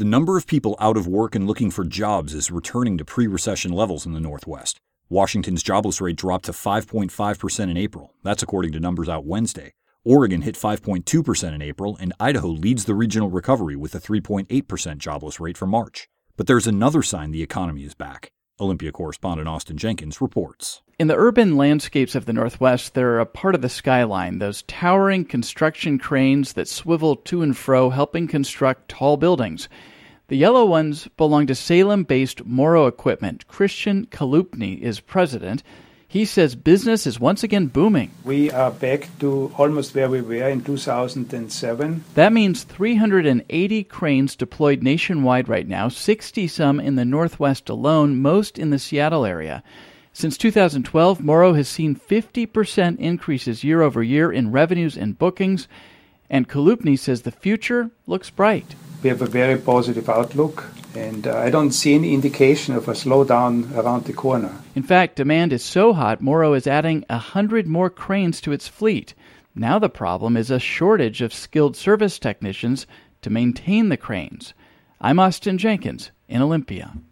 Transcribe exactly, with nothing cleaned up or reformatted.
The number of people out of work and looking for jobs is returning to pre-recession levels in the Northwest. Washington's jobless rate dropped to five point five percent in April. That's according to numbers out Wednesday. Oregon hit five point two percent in April, and Idaho leads the regional recovery with a three point eight percent jobless rate for March. But there's another sign the economy is back. Olympia correspondent Austin Jenkins reports. In the urban landscapes of the Northwest, they're a part of the skyline, those towering construction cranes that swivel to and fro, helping construct tall buildings. The yellow ones belong to Salem-based Morrow Equipment. Christian Kalupny is president. He says business is once again booming. We are back to almost where we were in two thousand seven. That means three hundred eighty cranes deployed nationwide right now, sixty some in the Northwest alone, most in the Seattle area. Since two thousand twelve, Morrow has seen fifty percent increases year over year in revenues and bookings, and Kalupny says the future looks bright. We have a very positive outlook, and uh, I don't see any indication of a slowdown around the corner. In fact, demand is so hot, Morrow is adding one hundred more cranes to its fleet. Now the problem is a shortage of skilled service technicians to maintain the cranes. I'm Austin Jenkins in Olympia.